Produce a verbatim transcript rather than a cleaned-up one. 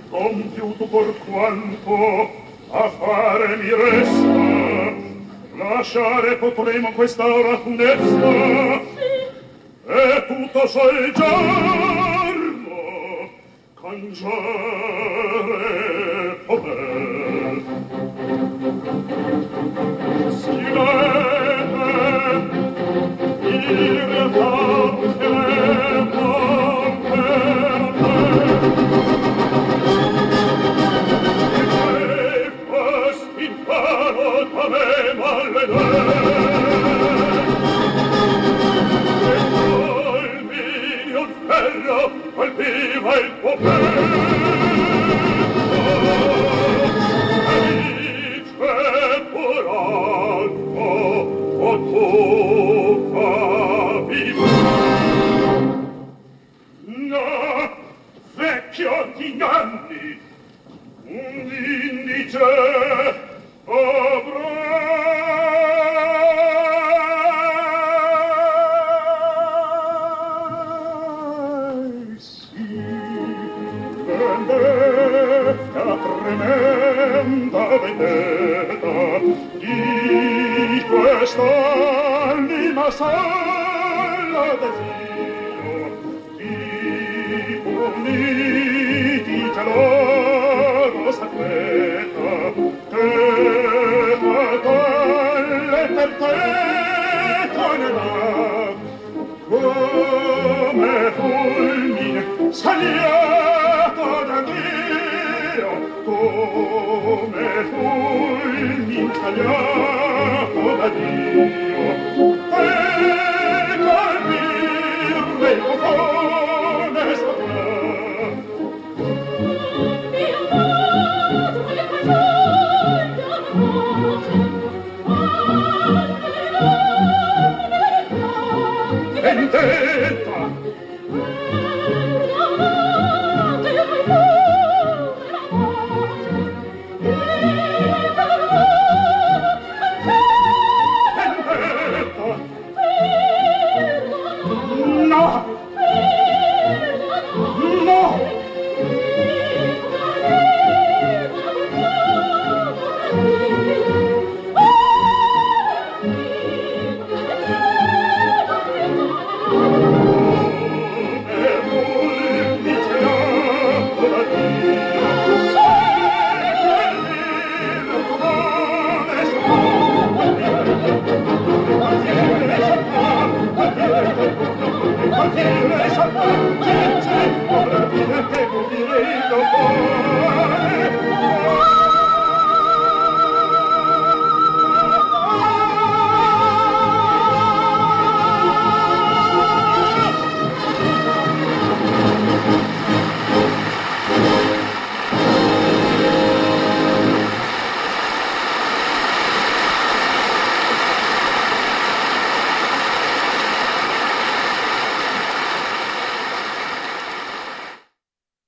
compiuto por quanto a fare mi resta, lasciare potremo questa ora funesta, e tutto sol giorno cangiare poter. Si vede in realtà che le non per te in paro da me maledetto, e colmi un ferro colpiva il tuo petto, e dice por alto o tu capivi. No, vecchio d'inganni, un indice avrai, sì, vendetta tremenda vendetta di quest'anima sola desio, di puniti geloso s'affetta, che fatale per te tornerà, come fulmine saliato da Dio, come fulmine saliato da Dio, e colpire il buffone saprà. Vendetta!